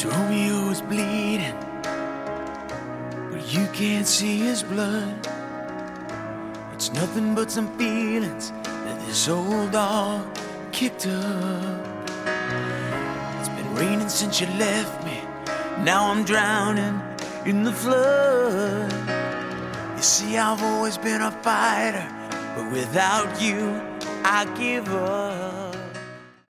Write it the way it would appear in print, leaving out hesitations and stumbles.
Romeo is bleeding, but you can't see his blood. It's nothing but some feelings that this old dog kicked up. It's been raining since you left me. Now I'm drowning in the flood. You see, I've always been a fighter, but without you, I give up.